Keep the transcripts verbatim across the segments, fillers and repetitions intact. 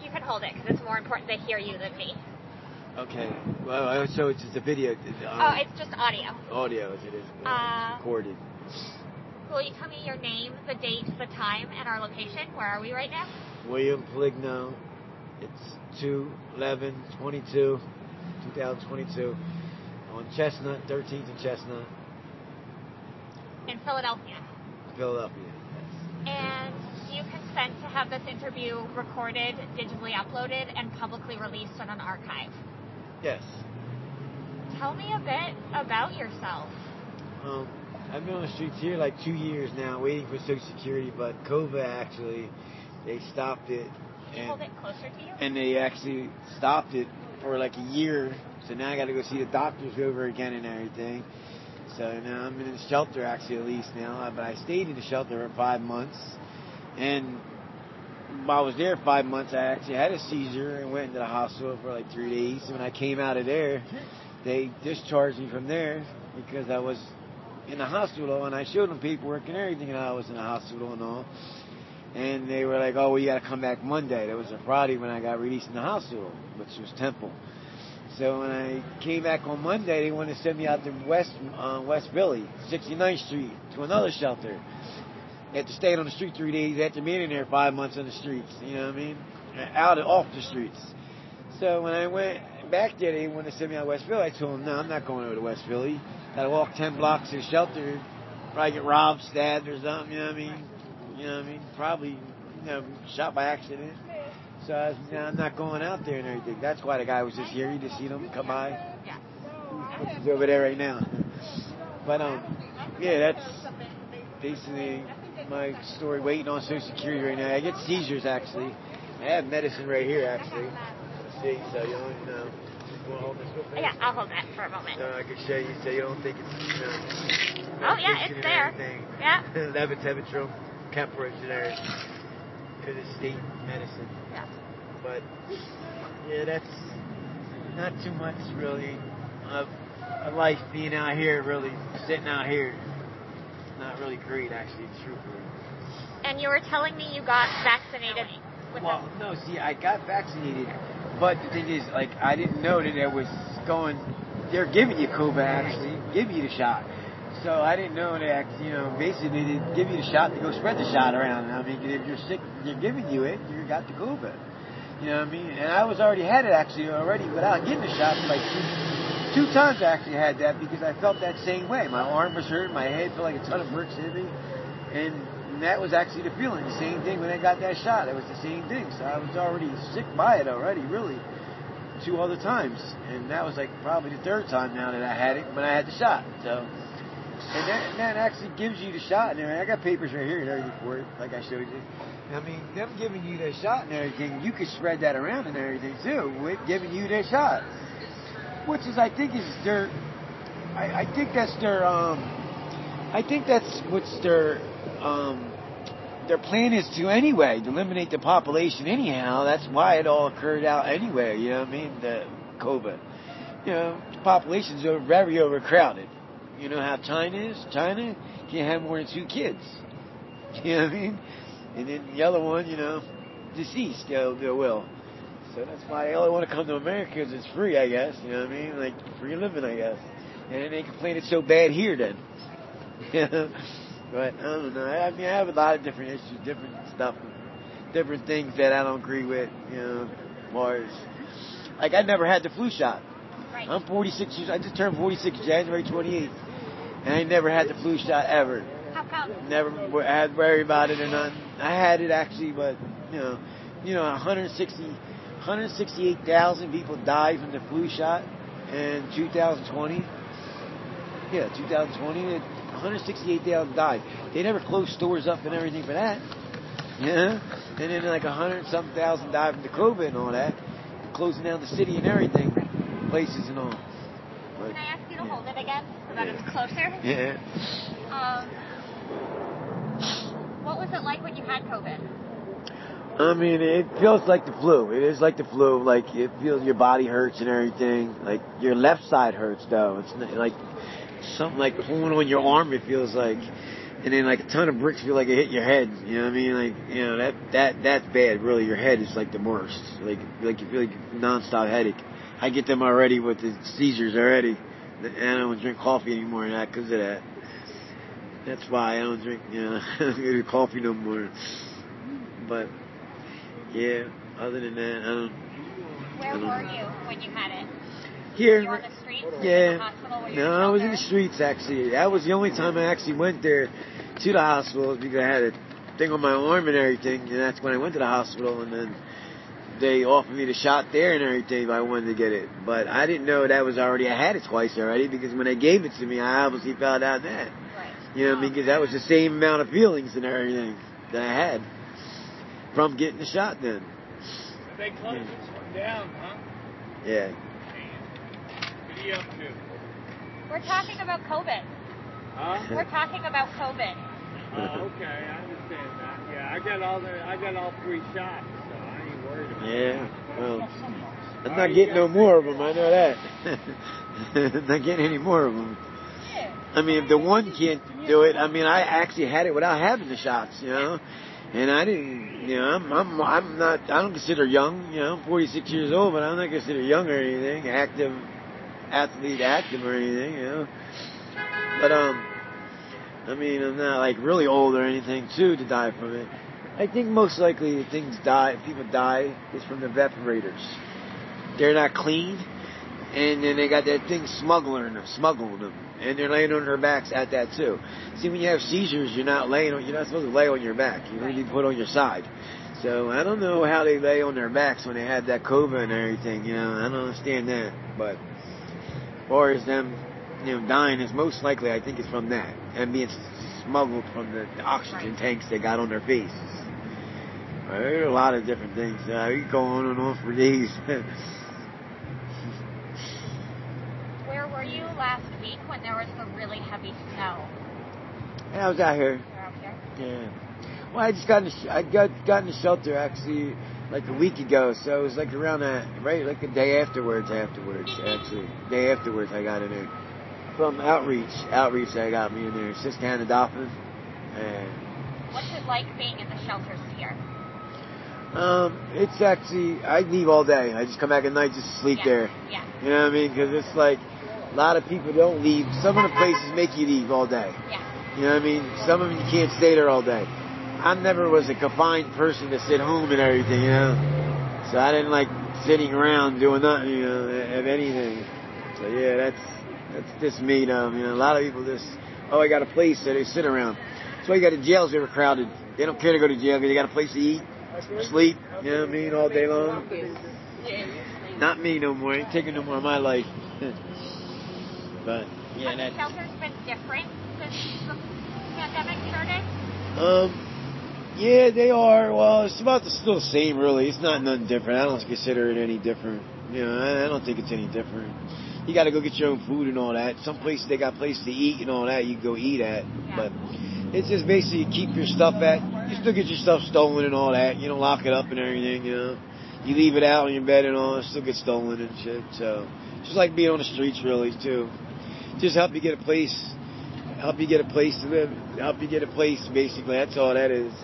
You can hold it because it's more important to hear you than me. Okay. Well, so it's just a video. Um, oh, it's just audio. Audio, as it is. Uh, it's recorded. Will you tell me your name, the date, the time, and our location? Where are we right now? William Poligno. It's two eleven twenty-two, twenty twenty-two, on Chestnut, thirteenth and Chestnut. In Philadelphia. Philadelphia, yes. And you consent to have this interview recorded, digitally uploaded, and publicly released in an archive? Yes. Tell me a bit about yourself. Um, I've been on the streets here like two years now, waiting for Social Security, but COVID actually, they stopped it. Can you hold it closer to you? And they actually stopped it for like a year, so now I got to go see the doctors over again and everything. So now I'm in the shelter actually at least now, but I stayed in the shelter for five months, and while I was there five months, I actually had a seizure and went into the hospital for like three days. When I came out of there, they discharged me from there because I was in the hospital, and I showed them paperwork and everything, and I was in the hospital and all. And they were like, oh, well, you got to come back Monday. That was a Friday when I got released in the hospital, which was Temple. So when I came back on Monday, they wanted to send me out to West uh, West Philly, sixty-ninth Street, to another shelter. I had to stay on the street three days after being in there five months on the streets, you know what I mean? Out and off the streets. So when I went back there, they wanted to send me out to West Philly. I told them, no, I'm not going over to West Philly. Got to walk ten blocks to the shelter, probably get robbed, stabbed or something, you know what I mean? You know what I mean? Probably, you know, shot by accident. So I was, you know, I'm not going out there and everything. That's why the guy was just here. You just see him come by. Yeah. He's over there right now. But, um, yeah, that's basically my story, waiting on Social Security right now. I get seizures, actually. I have medicine right here, actually. Let's see, so you don't know. You want to hold this with me? Yeah, I'll hold that for a moment. So I can show you so you don't think it's, you know, oh, yeah, it's there. Everything. Yeah. Levetevitrum, Kemper, generic. Because it's state medicine. Yeah. But, yeah, that's not too much, really, of a life being out here, really, sitting out here. Not really great, actually, truthfully. And you were telling me you got vaccinated with Well, them. no, see, I got vaccinated, but the thing is, like, I didn't know that it was going, they're giving you COVID, actually, giving you the shot. So I didn't know that, you know, basically they give you the shot to go spread the shot around. I mean, if you're sick, they're giving you it, you got the COVID. You know what I mean? And I was already had it, actually, already, without getting the shot, like two, two times I actually had that because I felt that same way. My arm was hurt, my head felt like a ton of bricks hit me, and that was actually the feeling. The same thing when I got that shot. It was the same thing. So I was already sick by it already, really, two other times. And that was like probably the third time now that I had it when I had the shot. So, and that, and that actually gives you the shot and everything. I got papers right here and everything for it, like I showed you. I mean, them giving you that shot and everything, you could spread that around and everything too, with giving you that shot. Which is, I think, is their, I, I think that's their, um, I think that's what's their, um, their plan is to anyway, to eliminate the population anyhow. That's why it all occurred out anyway, you know what I mean, the COVID. You know, the population's very overcrowded. You know how China is? China can't have more than two kids. You know what I mean? And then the other one, you know, deceased, they'll, they will. So that's why they only want to come to America because it's free, I guess. You know what I mean? Like, free living, I guess. And then they complain it's so bad here then. But, I don't know. I mean, I have a lot of different issues, different stuff, different things that I don't agree with, you know, as far as, like, I never had the flu shot. Right. I'm forty-six years, I just turned forty-six January twenty-eighth. And I never had the flu shot ever. How come? Never had to worry about it or nothing. I had it actually, but, you know, you know, one hundred sixty, one hundred sixty-eight thousand people died from the flu shot in two thousand twenty. Yeah, two thousand twenty, one hundred sixty-eight thousand died. They never closed stores up and everything for that. Yeah. And then like one hundred something thousand died from the COVID and all that. Closing down the city and everything. Places and all. But, can I ask you to yeah. hold it again so that Yeah. it's closer? Yeah. Um, what was it like when you had COVID? I mean, it feels like the flu. It is like the flu. Like, it feels your body hurts and everything. Like, your left side hurts, though. It's not, like something like pulling on your arm, it feels like. and then like a ton of bricks feel like it hit your head. You know what I mean? Like, you know, that that that's bad. Really, your head is like the worst. Like like you feel like a nonstop headache. I get them already with the seizures already, and I don't drink coffee anymore not because of that. That's why I don't drink, you know, I don't drink coffee no more. But yeah, other than that, I don't. Where I don't were know. you when you had it? Here. Were you on the streets? Yeah. In the hospital? Were you No, in I was in shelter? the streets actually. That was the only time I actually went there to the hospital because I had a thing on my arm and everything, and that's when I went to the hospital, and then they offered me the shot there and everything if I wanted to get it. But I didn't know that was already, I had it twice already because when they gave it to me, I obviously found out that. Right. You know, because that was the same amount of feelings and everything that I had from getting the shot then. They closed this one down, huh? Yeah. What are you up to? We're talking about COVID. Huh? We're talking about COVID. Oh, okay, I understand that. Yeah, I got all the, I got all three shots, so I ain't worried about Yeah. that. Well, I'm not getting no more of them. I know that. I'm not getting any more of them. I mean, if the one can't do it, I mean, I actually had it without having the shots, you know. And I didn't, you know, I'm, I'm, I'm not, I don't consider young, you know, I'm forty-six years old, but I'm not considered young or anything, active, athlete active or anything, you know. But, um, I mean, I'm not like really old or anything too to die from it. I think most likely things die, people die is from the evaporators. They're not clean, and then they got that thing smuggling them, smuggling them, and they're laying on their backs at that too. See, when you have seizures, you're not laying on, you're not supposed to lay on your back. You need to be put on your side. So I don't know how they lay on their backs when they have that COVID and everything. You know, I don't understand that. But as far as them, you know, dying is most likely, I think, it's from that and being smuggled from the, the oxygen tanks they got on their faces. Uh, there are a lot of different things. Uh, we can go on and on for days. Where were you last week when there was the really heavy snow? Yeah, I was out here. You're out here? Yeah. Well, I just got in the sh- I got got in the shelter actually like a week ago, so it was like around that right like a day afterwards. Afterwards, actually, day afterwards, I got in there from outreach. Outreach, I got me in there. Susquehanna Dolphin. And What's it like being in the shelters here? um, it's actually I leave all day. I just come back at night just to sleep Yeah. there. Yeah. You know what I mean? Because it's like a lot of people don't leave. Some of the places make you leave all day. Yeah. You know what I mean? Some of them you can't stay there all day. I never was a confined person to sit home and everything, you know. So I didn't like sitting around doing nothing, you know, of anything. So yeah, that's that's just me, though. You know, a lot of people just, oh, I got a place, so they sit around. That's why you got the jails that are crowded. They don't care to go to jail because they got a place to eat, sleep, you know what I mean, all day long. Not me no more. Ain't taking no more of my life. But yeah, Have the that's. shelters been different since the pandemic started? Um, yeah, they are. Well, it's about the, still the same, really. It's not nothing different. I don't consider it any different. You know, I, I don't think it's any different. You got to go get your own food and all that. Some places they got places to eat and all that. You can go eat at, Yeah. but it's just basically keep your stuff at. You still get your stuff stolen and all that. You don't lock it up and everything. You know, you leave it out on your bed and all. It still gets stolen and shit. So just like being on the streets, really, too. Just help you get a place. Help you get a place to live. Help you get a place, basically. That's all that is.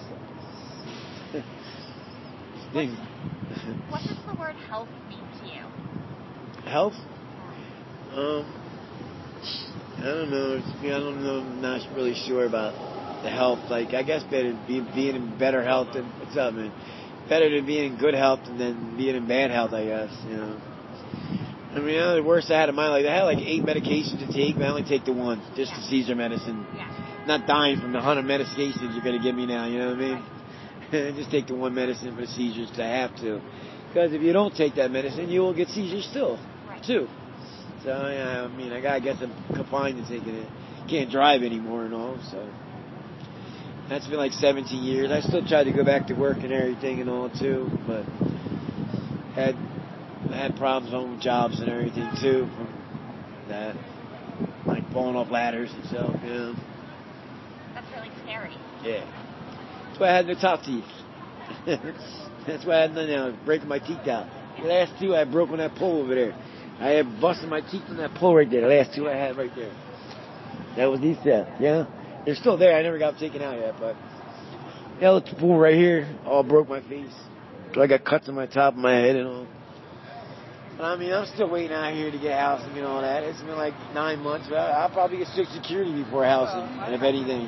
Thing. What does the word health mean to you? Health? Um, I don't know. I don't know. I'm not really sure about the health. Like, I guess better be, being in better health than what's up, man. Better than being in good health than being in bad health, I guess. You know. I mean, you know, the worst I had in my life, I had like eight medications to take, but I only take the one, just Yeah. the Caesar medicine. Yeah. Not dying from the hundred medications you're going to give me now, you know what I mean? Right. Just take the one medicine for the seizures because I have to. Because if you don't take that medicine, you will get seizures still, Right. too. So, yeah, I mean, I, got, I guess I'm confined to taking it. Can't drive anymore and all, so. That's been like seventeen years. I still tried to go back to work and everything and all, too, but had... I had problems on jobs and everything too from that, like falling off ladders and stuff. You know. That's really scary. Yeah. That's why I had no top teeth. That's why I had no, you know, breaking my teeth out. The last two I broke on that pole over there. I had busted my teeth on that pole right there. The last two I had right there. That was these teeth. Yeah. They're still there. I never got them taken out yet, but yeah, look, the pool right here all broke my face. So I got cuts on my top of my head and all. But I mean, I'm still waiting out here to get housing and all that. It's been like nine months. But I'll probably get Social Security before housing, and if anything.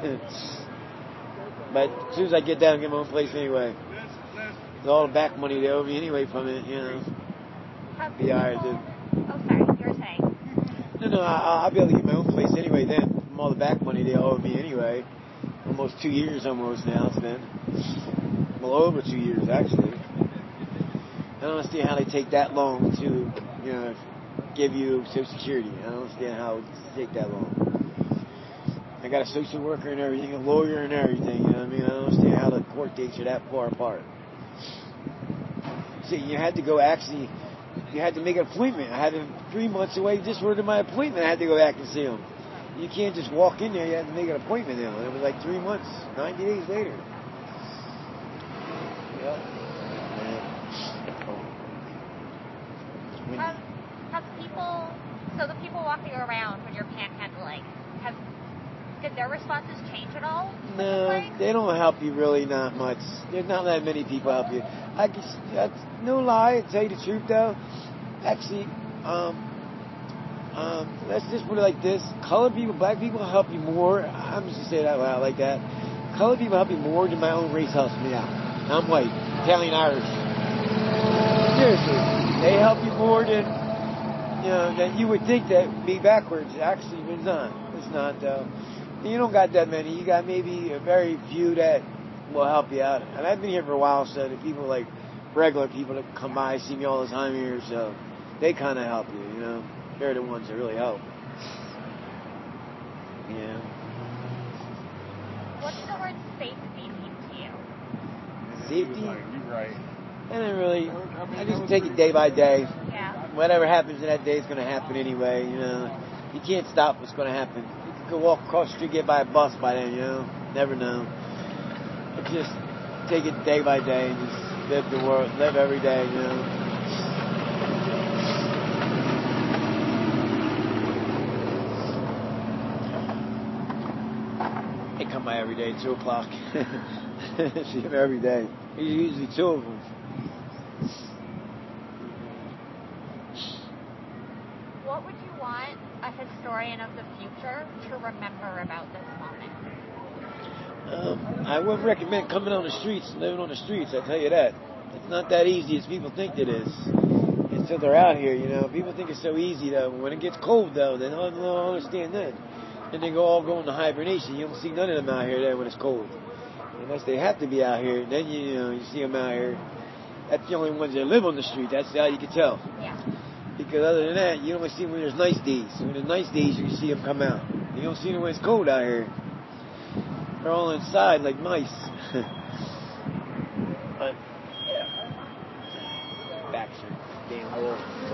But as soon as I get down and get my own place anyway, with all the back money they owe me anyway from it, you know. Be alright, dude. Oh, sorry, you were saying. No, no, I, I'll be able to get my own place anyway then. From all the back money they owe me anyway. Almost two years almost now it's been. Well, over two years actually. I don't understand how they take that long to, you know, give you Social Security. I don't understand how it take that long. I got a social worker and everything, a lawyer and everything, you know what I mean? I don't understand how the court dates are that far apart. See, you had to go actually, you had to make an appointment. I had him three months away, just ordered my appointment. I had to go back and see him. You can't just walk in there, you have to make an appointment now. It was like three months, ninety days later. Yeah. Have, have people, so the people walking around when you're panhandling, have, did their responses change at all? No, they don't help you really, not much. There's not that many people help you. I guess, that's no lie, to tell you the truth though. Actually, um, um, let's just put it like this. Colored people, black people help you more. I'm just going to say it out loud like that. Colored people help you more than my own race helps me out. I'm white, Italian, Irish. Seriously. They help you more than, you know, than you would think that would be backwards. Actually, it's not. It's not, though. You don't got that many. You got maybe a very few that will help you out. And I've been here for a while, so the people like regular people that come by, see me all the time here, so they kind of help you, you know. They're the ones that really help. Yeah. What does the word safety mean to you? Safety? You're right. I don't really, I just take it day by day. Yeah. Whatever happens in that day is going to happen anyway, you know. You can't stop what's going to happen. You could go walk across the street, get by a bus by then, you know. Never know. But just take it day by day and just live the world, live every day, you know. They come by every day at two o'clock. See them every day. Usually two of them. What would you want a historian of the future to remember about this moment? Um, I wouldn't recommend coming on the streets, living on the streets, I tell you that. It's not that easy as people think it is. Until they're out here, you know. People think it's so easy, though. When it gets cold, though, they don't, they don't understand that. And they go all go into hibernation. You don't see none of them out here then when it's cold. Unless they have to be out here, then you, you know, you see them out here. That's the only ones that live on the street. That's how you can tell. Yeah. Because other than that, you only see them when there's nice days. When there's nice days, you can see them come out. You don't see them when it's cold out here. They're all inside like mice. But, yeah. Backs are damn old.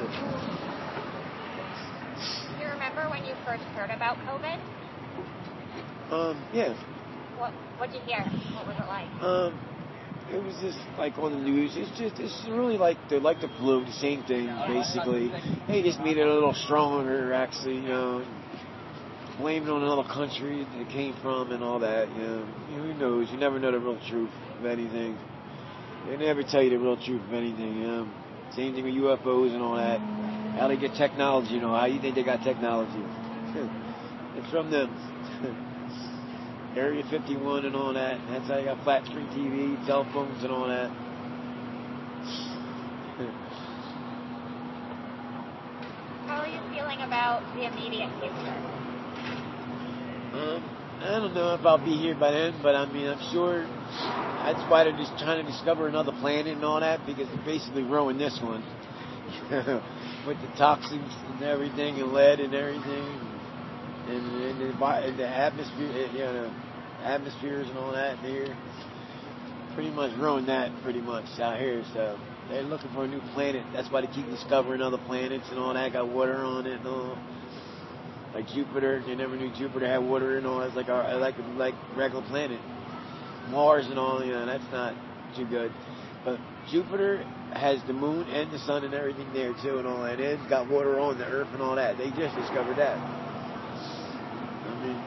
Do you remember when you first heard about COVID? Um, yeah. What What'd you hear? What was it like? Um, it was just like on the news. It's just, it's really like the like the flu, the same thing basically. They just made it a little stronger, actually. You know, blamed it on another country that it came from and all that. You know, who knows? You never know the real truth of anything. They never tell you the real truth of anything. You know, same thing with U F Os and all that. How they get technology? You know, how you think they got technology? It's from them. Area fifty-one and all that. That's how you got flat screen T V, cell phones and all that. How are you feeling about the immediate future? Um, I don't know if I'll be here by then, but I mean, I'm sure that's why they're just trying to discover another planet and all that, because they're basically ruining this one. With the toxins and everything, and lead and everything. And, and, the, and the atmosphere, you know, atmospheres and all that here, pretty much ruined that pretty much out here. So they're looking for a new planet. That's why they keep discovering other planets and all that. Got water on it and all. Like Jupiter, they never knew Jupiter had water and all. It's like our, like like regular planet. Mars and all, you know, that's not too good. But Jupiter has the moon and the sun and everything there too and all that. It's got water on the Earth and all that. They just discovered that. I mean,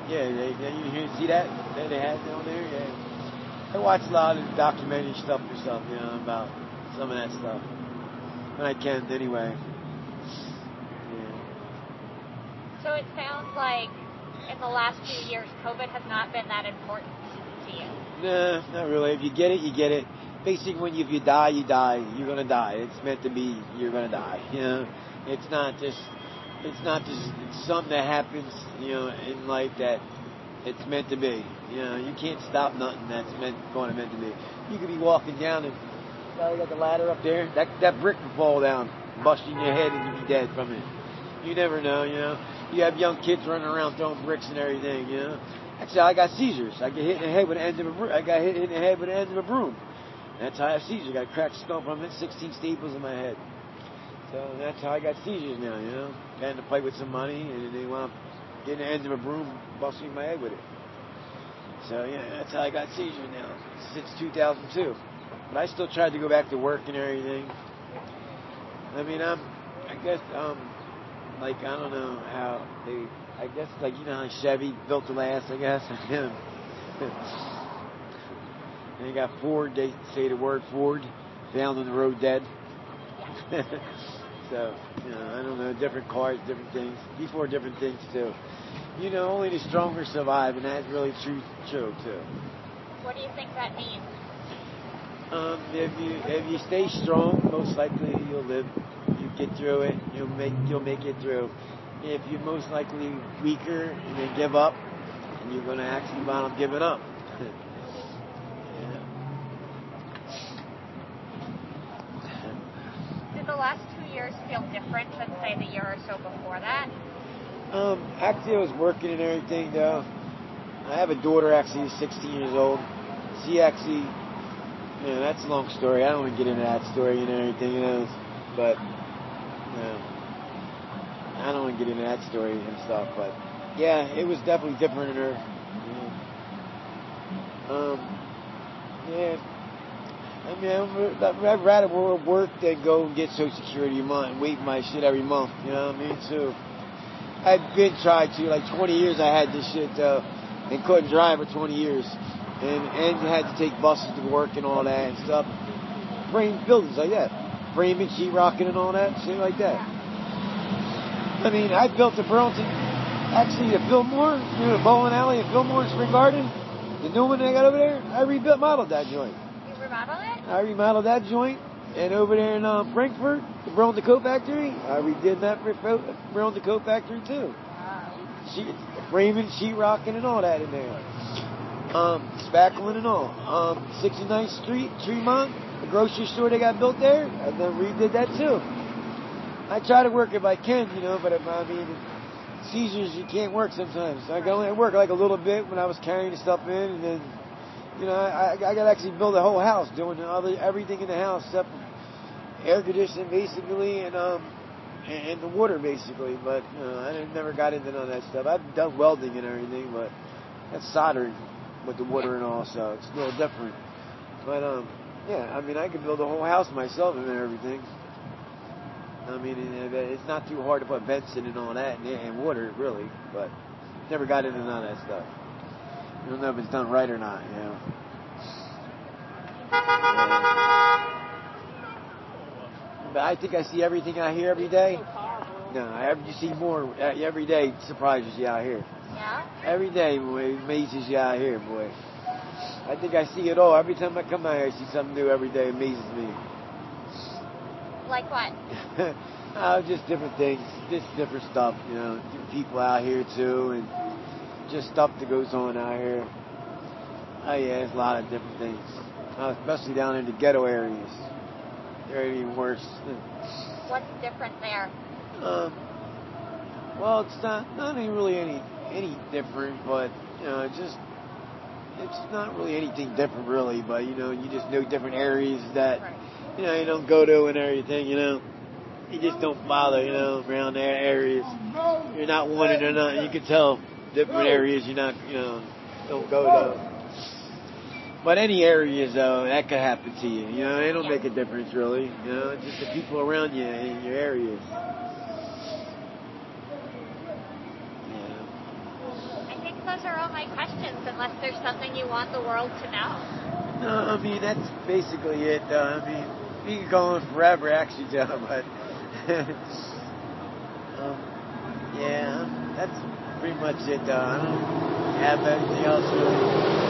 Yeah, they, they, you hear- see that? That they had down there? Yeah. I watch a lot of documentary stuff or stuff, you know, about some of that stuff. When I can, anyway. Yeah. So it sounds like in the last few years, COVID has not been that important to you. Nah, not really. If you get it, you get it. Basically, when you, if you die, you die. You're gonna die. It's meant to be. You're gonna die. You know, it's not just. It's not just it's something that happens. You know, in life that it's meant to be. You know, you can't stop nothing that's meant going to meant to be. You could be walking down and oh, you got the ladder up there. That that brick could fall down, bust you in your head, and you'd be dead from it. You never know. You know, you have young kids running around throwing bricks and everything. You know. Actually, I got seizures. I get hit in the head with the end of a broom. I got hit in the head with the end of a broom. That's how I have seizures. I got a cracked skull from it, sixteen staples in my head. So that's how I got seizures now, you know. Got in to play with some money, and they wound up getting the end of a broom, busting my head with it. So, yeah, that's how I got seizures now, since two thousand two. But I still tried to go back to work and everything. I mean, I'm, I guess, um, like, I don't know how they... I guess, like, you know how Chevy built to last, I guess. And you got Ford, they say the word Ford, found on the road dead. So, you know, I don't know, different cars, different things. Before different things, too. You know, only the stronger survive, and that's really true, true, too. What do you think that means? Um, if you if you stay strong, most likely you'll live. You get through it. You'll make you'll make it through. If you're most likely weaker and then give up, and you're going to actually wind up giving up. Yeah. Did the last two years feel different than, say, the year or so before that? Um, actually, I was working and everything, though. I have a daughter, actually, who's sixteen years old. She actually, you know, that's a long story. I don't want to get into that story and everything, you know, but, you know. I don't want to get into that story and stuff, but yeah, it was definitely different in her. Yeah. Um, yeah. I mean, I'd rather work than go and get Social Security a month and wait my shit every month. You know what I mean? So I've been tried to, like twenty years I had this shit, uh, and couldn't drive for twenty years. And, and had to take buses to work and all that and stuff. Frame buildings like that. Framing, sheetrocking and all that, shit like that. I mean, I built the Burlington, actually the Fillmore, you know, the bowling alley at Fillmore and Spring Garden. The new one I got over there, I rebuilt, modeled that joint. You remodeled it? I remodeled that joint. And over there in um, Frankfurt, the Burlington Coat Factory, I redid that for Burlington Coat Factory too. Wow. Sheet, framing, sheetrocking and all that in there. Um, spackling and all. Um, sixty-ninth Street, Tremont, the grocery store they got built there, I then redid that too. I try to work if I can, you know, but if I mean, seizures, you can't work sometimes. I can only work like a little bit when I was carrying the stuff in, and then, you know, I, I got to actually build a whole house, doing the other everything in the house, except air conditioning basically, and um, and, and the water basically. But you know, I never got into none of that stuff. I've done welding and everything, but that's soldering with the water and all, so it's a little different. But um, yeah, I mean, I could build a whole house myself and everything. I mean, it's not too hard to put vents in and all that, and, and water, really, but never got into none of that stuff. You don't know if it's done right or not, you know. Yeah. But I think I see everything out here every day. No, I, you see more every day. Surprises you out here. Yeah? Every day, boy, it amazes you out here, boy. I think I see it all. Every time I come out here, I see something new every day. It amazes me. Like what? Oh, just different things, just different stuff, you know, people out here too, and just stuff that goes on out here. Oh yeah, there's a lot of different things, uh, especially down in the ghetto areas. They're even worse. What's different there? Um, well, it's not not any really any any different, but you know, it's just it's not really anything different really, but you know, you just know different areas that. Right. You know, you don't go to and everything, you know. You just don't bother, you know, around their areas. You're not wanted or nothing. You can tell different areas you're not, you know, don't go to. But any areas, though, that could happen to you. You know, it don't make a difference, really. You know, it's just the people around you in your areas. I think those questions unless there's something you want the world to know. No, I mean, that's basically it. Uh, I mean, we could go on forever, actually, Joe, but um, yeah, that's pretty much it. Uh, I don't have anything else really.